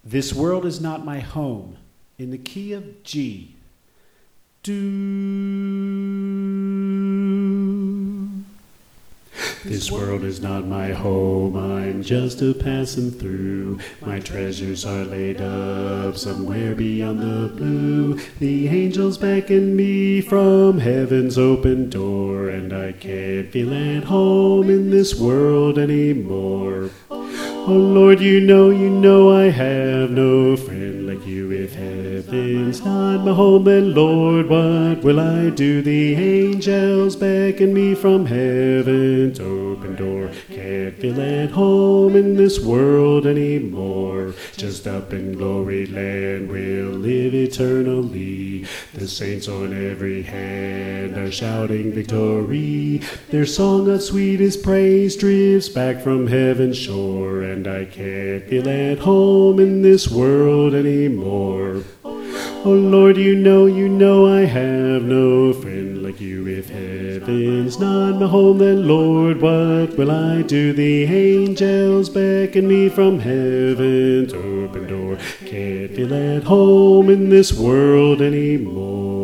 This world is not my home. In the key of G. Do. This world is not my home, I'm just a passing through. My treasures are laid up somewhere beyond the blue. The angels beckon me from heaven's open door, and I can't feel at home in this world anymore. Oh Lord, you know I have no friend like you. If heaven's not my home, then Lord, what will I do? The angels beckon me from heaven's open door. Can't feel at home in this world anymore. Just up in glory land we'll live eternally. The saints on every hand are shouting victory. Their song of sweetest praise drifts back from heaven's shore, and I can't feel at home in this world anymore. Oh Lord, you know I have no friend like you. If heaven's not my home, then Lord, what will I do? The angels beckon me from heaven's open door. Can't feel at home in this world anymore.